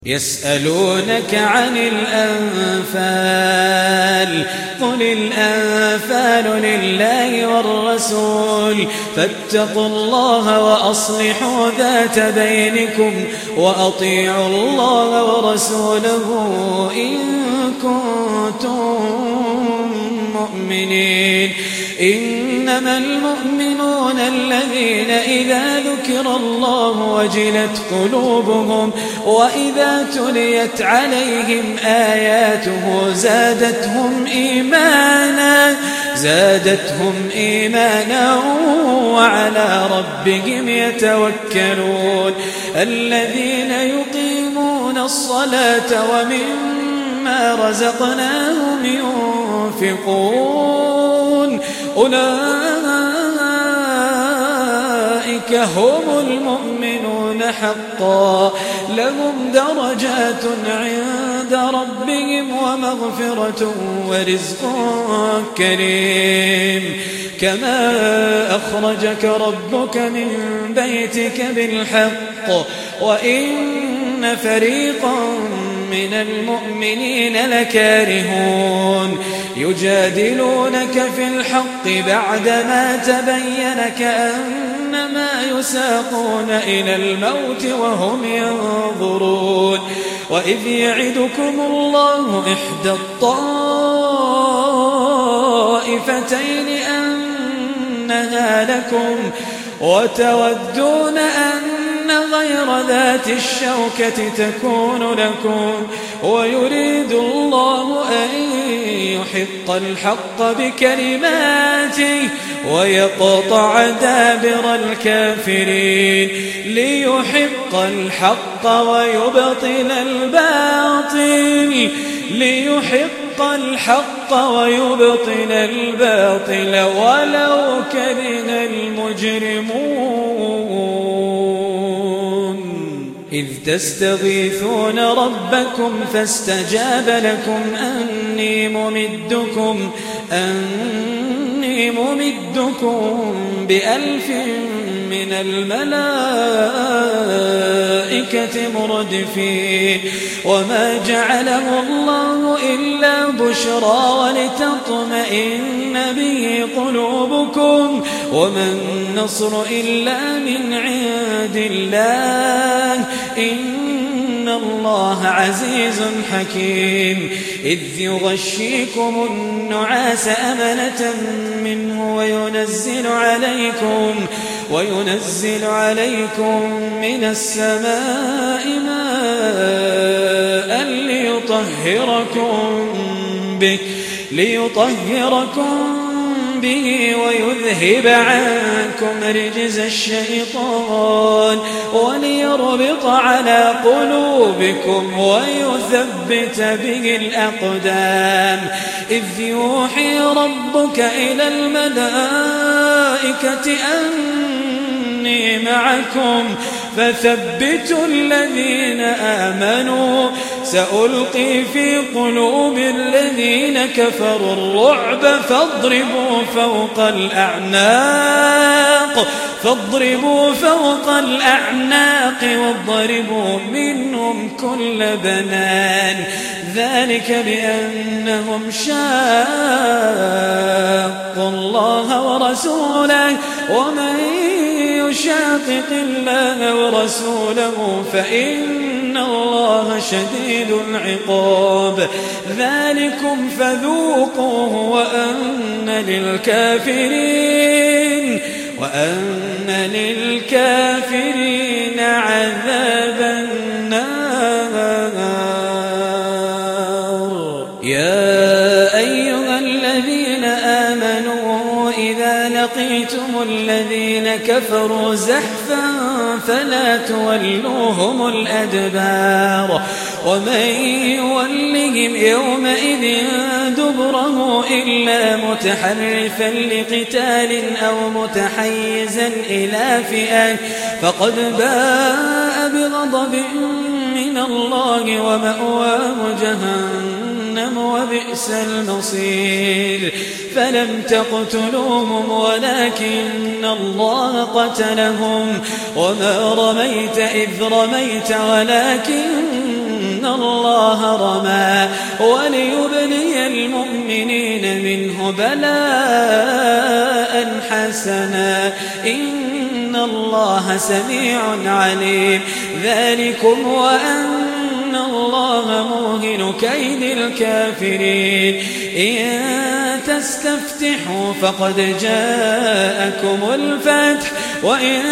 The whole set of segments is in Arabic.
يسألونك عن الأنفال قل الأنفال لله والرسول فاتقوا الله وأصلحوا ذات بينكم وأطيعوا الله ورسوله إن كنتم مؤمنين. إنما المؤمنون الذين إذا ذكر الله وجلت قلوبهم وإذا تليت عليهم آياته زادتهم إيمانا وعلى ربهم يتوكلون. الذين يقيمون الصلاة ومما رزقناهم ينفقون أولئك هم المؤمنون حقا لهم درجات عند ربهم ومغفرة ورزق كريم. كما أخرجك ربك من بيتك بالحق وإن فريقا من المؤمنين لكارهون يجادلونك في الحق بعدما تبين كأنما يساقون إلى الموت وهم ينظرون. وإذ يعدكم الله إحدى الطائفتين أنها لكم وتودون أن غير ذات الشوكة تكون لكم ويريد الله أن يحق الحق بكلماته ويقطع دابر الكافرين ليحق الحق ويبطل الباطل ولو كره المجرمون. إذ تستغيثون ربكم فاستجاب لكم أني ممدكم ب1000 من الملائكة مردفين. وما جعله الله إلا بشرى ولتطمئن به قلوبكم وما النصر إلا من عند الله إن الله عزيز حكيم. إذ يغشيكم النعاس أمنة منه وينزل عليكم من السماء ماء ليطهركم به ويذهب عنكم رجز الشيطان وليربط على قلوبكم ويثبت به الأقدام. إذ يوحي ربك إلى الملائكة أني معكم فثبتوا الذين آمنوا سألقي في قلوب الذين كفروا الرعب فاضربوا فوق الأعناق واضربوا منهم كل بنان. ذلك بأنهم شاقوا الله ورسوله ومن يشاقق الله ورسوله فإن الله شديد العقاب. ذلكم فذوقوه وأن للكافرين عذاب النار. يا أيها الذين آمنوا إذا لقيتم الذين كفروا زحفا فلا تولوهم الأدبار ومن يولهم يومئذ دبره إلا متحرفا لقتال أو متحيزا إلى فئة فقد باء بغضب من الله ومأواه جهنم وبئس المصير. فلم تقتلوهم ولكن الله قتلهم وما رميت إذ رميت ولكن الله رمى وليبلي المؤمنين منه بلاء حسنا إن الله سميع عليم ذلكم وأن الله موهن كيد الكافرين إن تستفتحوا فقد جاءكم الفتح وإن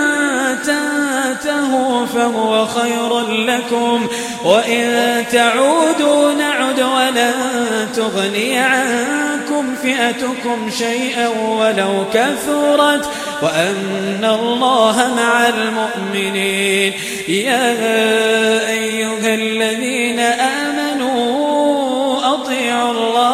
تنتهوا فهو خير لكم وإن تعودوا نعد ولن تغني عنكم فئتكم شيئا ولو كثرت وأن الله مع المؤمنين يا أيها الذين آمنوا أطيعوا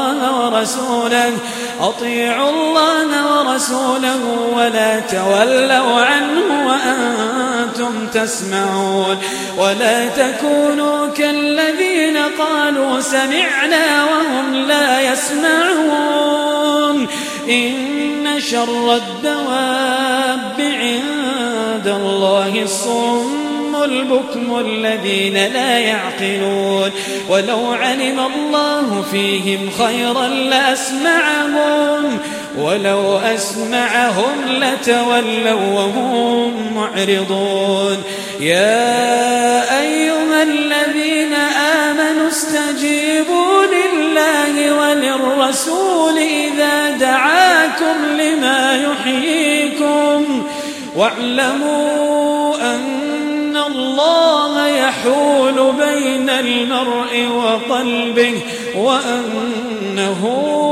الله ورسوله ولا تولوا عنه وأنتم تسمعون ولا تكونوا كالذين قالوا سمعنا وهم لا يسمعون إن شر الدواب عند الله الصم البكم الذين لا يعقلون ولو علم الله فيهم خيرا لأسمعهم ولو أسمعهم لتولوا وهم معرضون يا أيها الذين آمنوا استجيبوا لله وللرسول إذا دعاكم لما يحييكم واعلموا أن الله يحول بين المرء وقلبه وأنه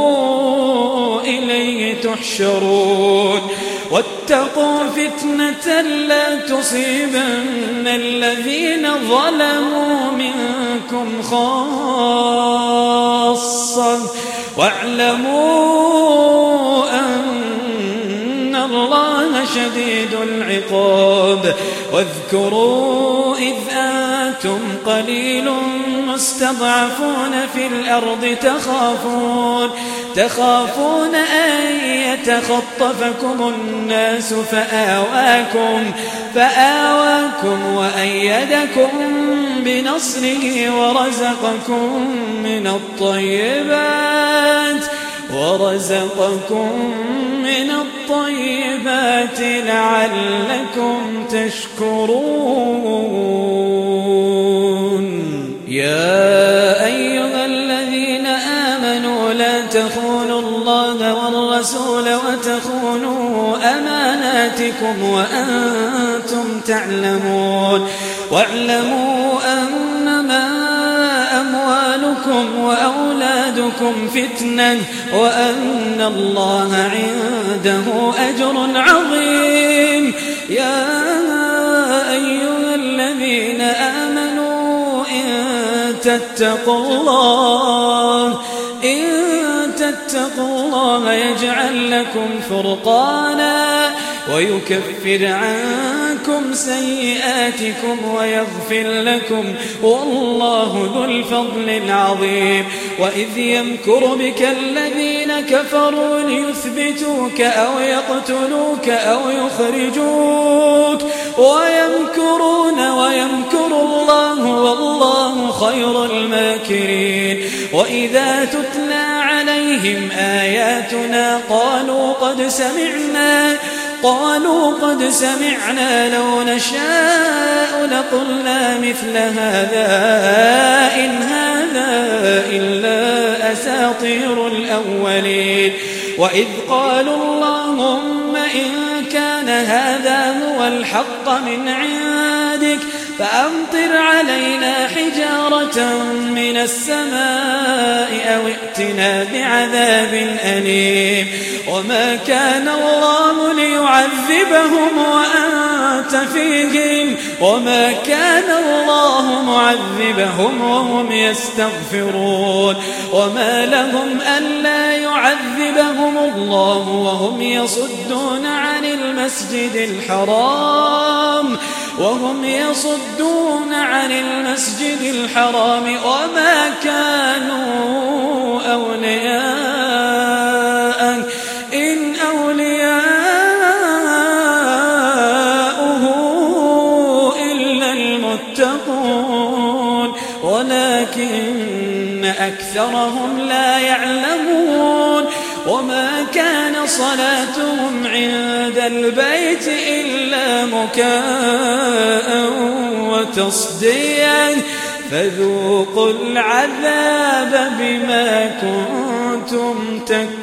إليه تحشرون واتقوا فتنة لا تصيبن الذين ظلموا منكم خاصة واعلموا أن الله شديد العقاب واذكروا إذ أنتم قليل مستضعفون في الأرض تخافون أن يتخطفكم الناس فآواكم وأيدكم بنصره ورزقكم من الطيبات لعلكم تشكرون يا أيها الذين آمنوا لا تخونوا الله والرسول وتخونوا أماناتكم وأنتم تعلمون واعلموا أنما أموالكم وأولادكم فتنة وأن الله عنده أجر عظيم يا أيها الذين آمنوا إن تتقوا الله يجعل لكم فرقانا ويكفر عنكم سيئاتكم ويغفر لكم والله ذو الفضل العظيم وإذ يمكر بك الذين كفروا ليثبتوك أو يقتلوك أو يخرجوك ويمكرون ويمكر الله والله خير الماكرين وإذا تتلى عليهم آياتنا قالوا قد سمعنا لو نشاء لقلنا مثل هذا إن هذا إلا أساطير الأولين وإذ قالوا اللهم إن كان هذا هو الحق من عندك فأمطر علينا حجارة من السماء أو ائتنا بعذاب أليم وما كان الله ليعذبهم وأنت فيهم وما كان الله معذبهم وهم يستغفرون وما لهم ألا يعذبهم الله وهم يصدون عن المسجد الحرام وما كانوا أولياءه إن أولياؤه إلا المتقون ولكن أكثرهم لا يعلمون وما كان صلاتهم عند البيت إلا مكاء وتصديا فذوقوا العذاب بما كنتم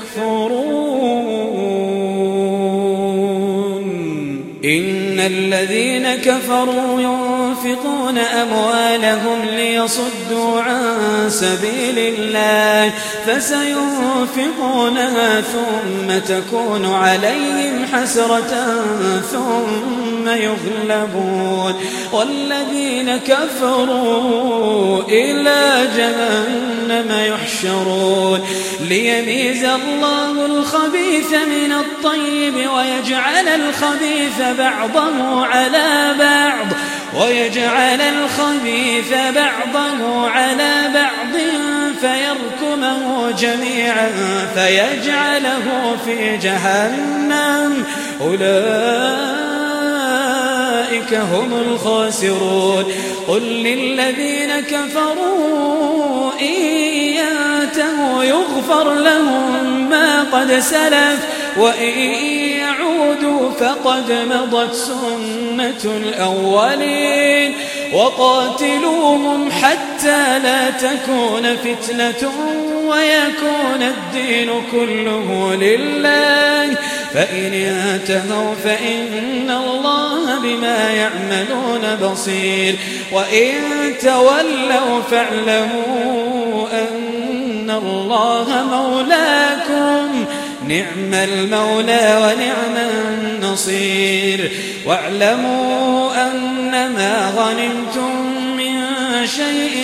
تكفرون إن الذين كفروا ينفقون أموالهم ليصدوا عن سبيل الله فسينفقونها ثم تكون عليهم حسرة ثم يغلبون والذين كفروا إلى جهنم يحشرون ليميز الله الخبيث من الطيب ويجعل الخبيث بعضه على بعض فيركمه جميعا فيجعله في جهنم أولئك هم الخاسرون قل للذين كفروا إن ينتهوا يغفر لهم ما قد سلف وإن يعودوا فقد مضت سنة الأولين وقاتلوهم حتى لا تكون فتنة ويكون الدين كله لله فإن انتهوا فإن الله بما يعملون بصير وإن تولوا فاعلموا أن الله مولاكم نعم المولى ونعم النصير واعلموا أنما غنمتم من شيء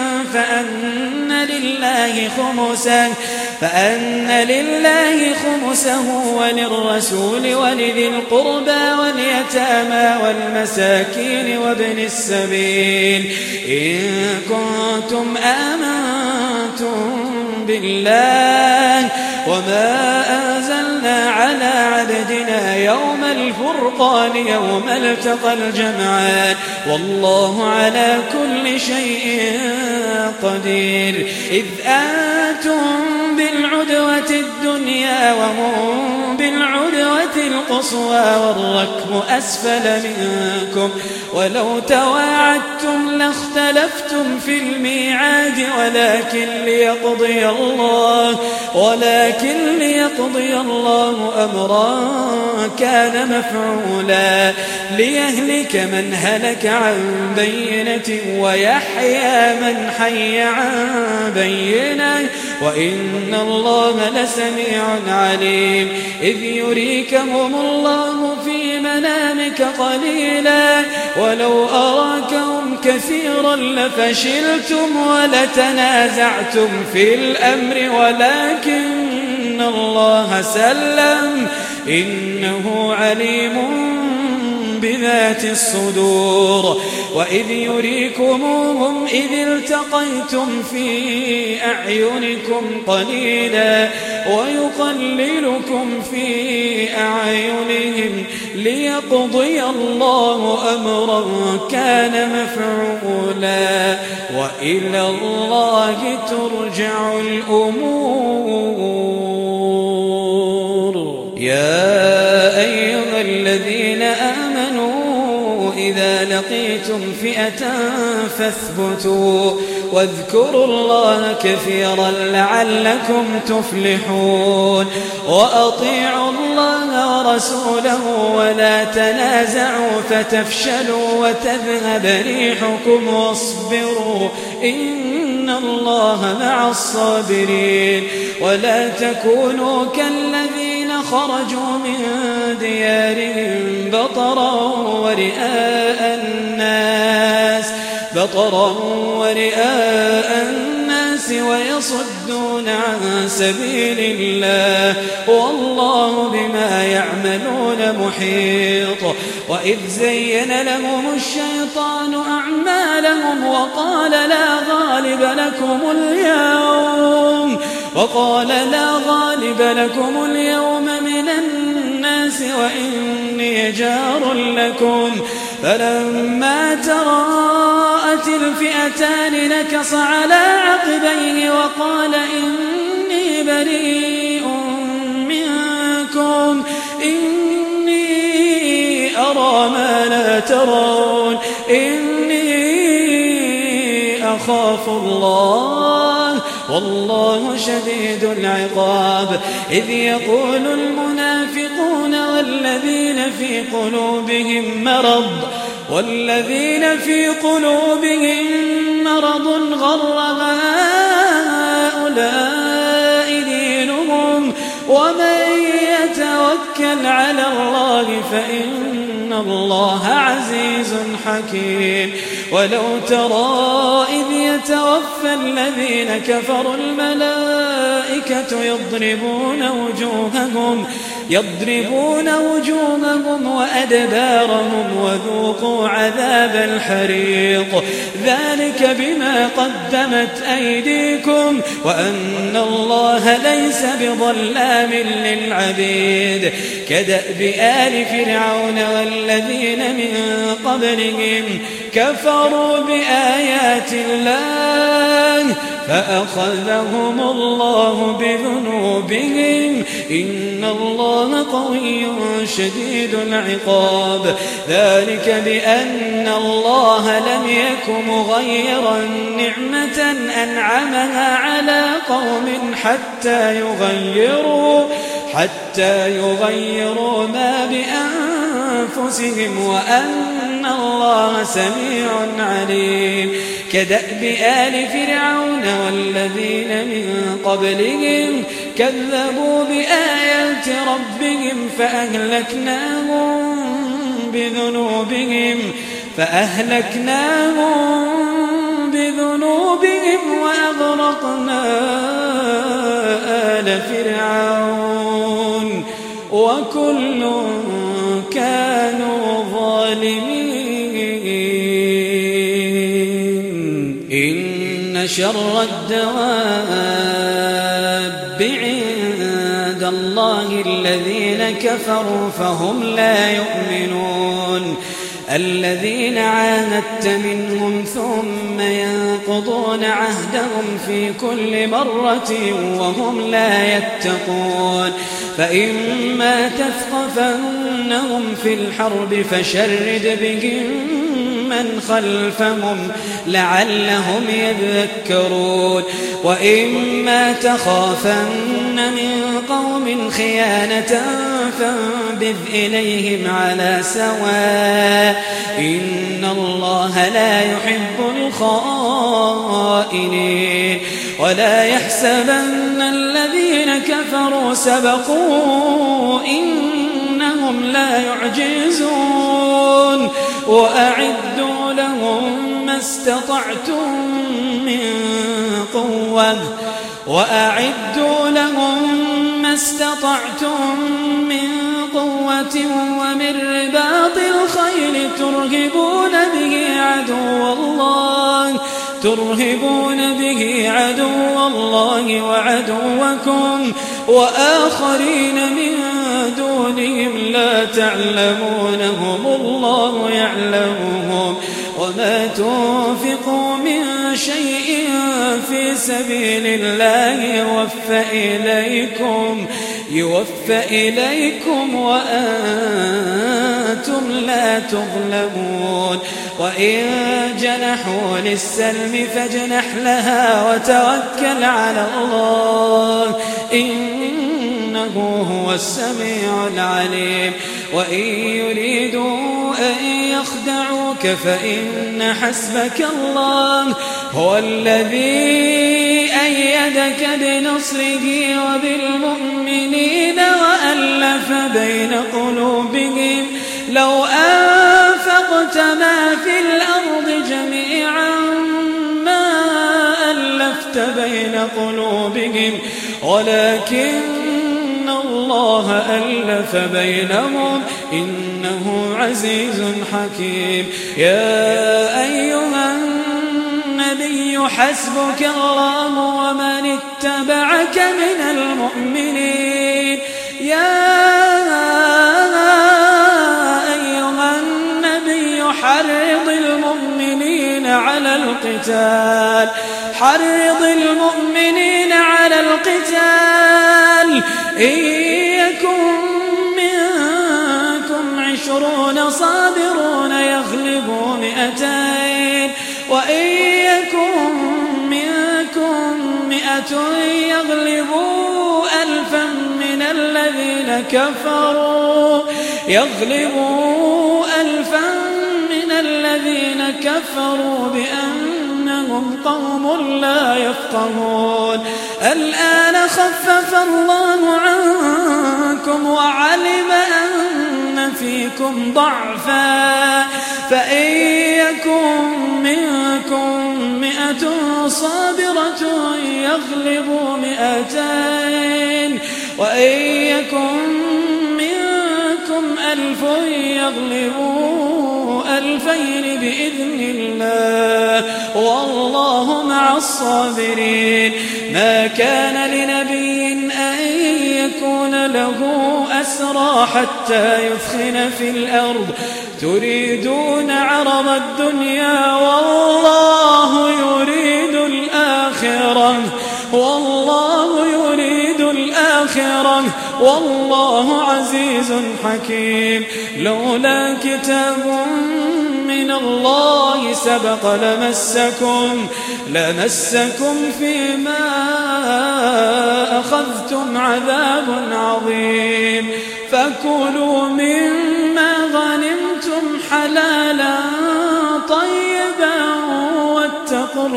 فأن لله خمسه وللرسول ولذي القربى واليتامى والمساكين وابن السبيل إن كنتم آمنتم بالله وما أنزلنا على عبدنا يوم الفرقان يوم التقى الجمعان والله على كل شيء قدير إذ أنتم بالعدوة الدنيا وهم بالعدوة القصوى والركب أسفل منكم ولو تواعدتم لاختلفتم في الميعاد ولكن ليقضي الله أمرا كان مفعولا ليهلك من هلك عن بينة ويحيى من حي عن بينة وإن الله لسميع عليم إذ يريكهم الله في منامك قليلا ولو أراكهم كثيرا لفشلتم ولتنازعتم في الأمر ولكن الله سلم إنه عليم بذات الصدور وإذ يريكموهم إذ التقيتم في أعينكم قليلا ويقللكم في أعينهم ليقضي الله أمرا كان مفعولا وإلى الله ترجع الأمور يا أيها الذين آمنوا إذا لقيتم فئة فاثبتوا واذكروا الله كثيرا لعلكم تفلحون وأطيعوا الله ورسوله ولا تنازعوا فتفشلوا وتذهب ريحكم واصبروا إن الله مع الصابرين ولا تكونوا كالذين خرجوا من ديارهم بطرا ورئاء الناس ويصدون عن سبيل الله والله بما يعملون محيط وإذ زين لهم الشيطان أعمالهم وقال لا غالب لكم اليوم من الناس وإني جار لكم فلما تراءت الفئتان نكص على عقبيه وقال إني بريء منكم إني أرى ما لا ترون إني أخاف الله والله شديد العقاب. إذ يقول المنافقون والذين في قلوبهم مرض غر هؤلاء دينهم ومن يتوكل على الله فإن الله عزيز حكيم. ولو ترى إذ يتوفى الذين كفروا الملائكة يضربون وجوههم وأدبارهم وذوقوا عذاب الحريق ذلك بما قدمت أيديكم وأن الله ليس بظلام للعبيد. كدأب آل فرعون والذين من قبلهم كفروا بآيات الله فأخذهم الله بذنوبهم إن الله قوي شديد العقاب. ذلك بأن الله لم يك مغيرا نعمة أنعمها على قوم حتى يغيروا ما بأنفسهم وأن الله سميع عليم. كدأب آل فرعون والذين من قبلهم كذبوا بآيات ربهم فأهلكناهم بذنوبهم وأغرقنا آل فرعون وكل كانوا ظالمين. إن شر الدواب عند الله الذين كفروا فهم لا يؤمنون. الذين عاهدت منهم ثم ينقضون عهدهم في كل مرة وهم لا يتقون. فإما تثقفنهم في الحرب فشرد بهم من خلفهم لعلهم يذكرون. وإما تخافن من قوم خيانة فانبذ إليهم على سواء إن الله لا يحب الخائنين. ولا يحسبن الذين كفروا سبقوا إنهم لا يعجزون. وأعدوا لهم ما استطعتم من قوة ومن رباط الخيل ترهبون به عدو الله وعدوكم وآخرين من دونهم لا تعلمونهم الله يعلمهم. وما تنفقوا من شيء في سبيل الله يوفى إليكم وأنتم لا تظلمون. وإن جنحوا للسلم فاجنح لها وتوكل على الله إنه هو السميع العليم. وإن يريدوا أن يخدعوك فإن حسبك الله هو الذي أيدك بنصره وبالمؤمنين وألف بين قلوبهم لو أنفقت ما في الأرض جميعا ما ألفت بين قلوبهم ولكن الله ألف بينهم إنه عزيز حكيم. يا أيها النبي حسبك الله ومن اتبعك من المؤمنين. يا أيها النبي حرض المؤمنين على القتال إن يكن منكم 20 صابرون يغلبوا 200 وإن يكن منكم 100 يغلبوا 1000 من الذين كفروا بأنهم قوم لا يفقهون الآن خفف الله عنكم وعلم أن فيكم ضعفا فإن يكن منكم 100 صابرة يغلبوا 200 وإن يكن منكم 1000 يغلبوا 2000 بإذن الله والله مع الصابرين ما كان لنبي أن يكون له أسرى حتى يثخن في الأرض تريدون عرض الدنيا والله يريد الآخرة والله عزيز حكيم لولا كتاب من الله سبق لمسكم فيما أخذتم عذاب عظيم فكلوا مما غنمتم حلالا طيبا واتقوا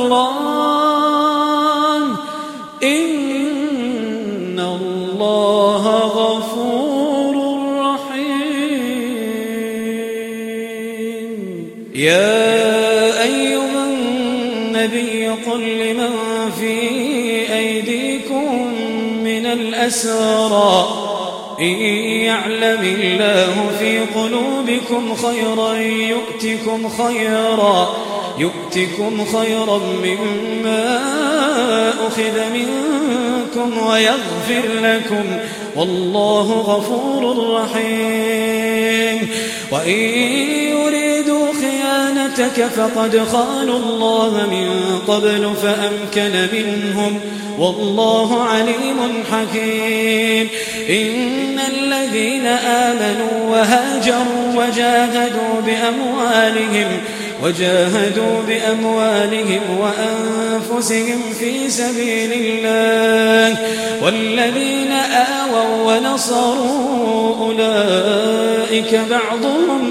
الله إن الله غفور رحيم يا أيها النبي قل لمن في أيديكم من الأسرى إن يعلم الله في قلوبكم خيرا يؤتكم خيرا مما أخذ منكم ويغفر لكم والله غفور رحيم وإن يريدوا خيانتك فقد خانوا الله من قبل فأمكن منهم والله عليم حكيم إن الذين آمنوا وهاجروا وجاهدوا بأموالهم وأنفسهم في سبيل الله والذين آووا ونصروا أولئك بعضهم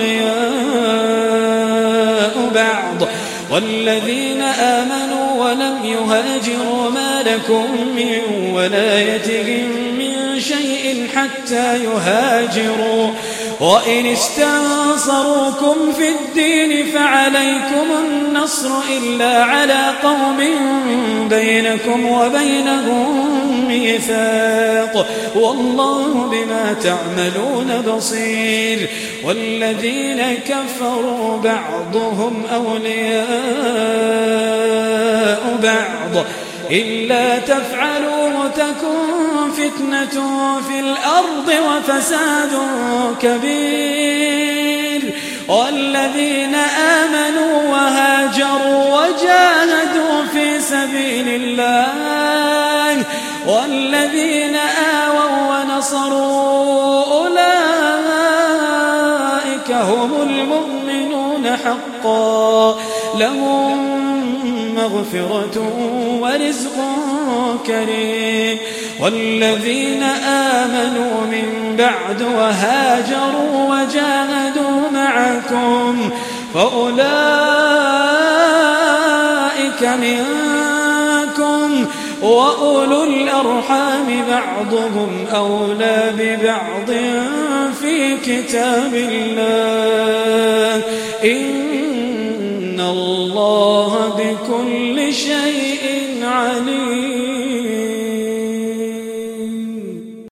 أولياء بعض والذين آمنوا ولم يهاجروا ما لكم من ولايتهم من شيء حتى يهاجروا وإن استنصروكم في الدين فعليكم النصر إلا على قوم بينكم وبينهم ميثاق والله بما تعملون بصير والذين كفروا بعضهم أولياء بعض إلا تفعلوا تكن فتنة في الأرض وفساد كبير والذين آمنوا وهاجروا وجاهدوا في سبيل الله والذين آووا ونصروا أولئك هم المؤمنون حقا لهم مغفرة ورزق كريم والذين آمنوا من بعد وهاجروا وجاهدوا معكم فأولئك منكم وأولو الأرحام بعضهم أولى ببعض في كتاب الله إن الله بكل شيء عليم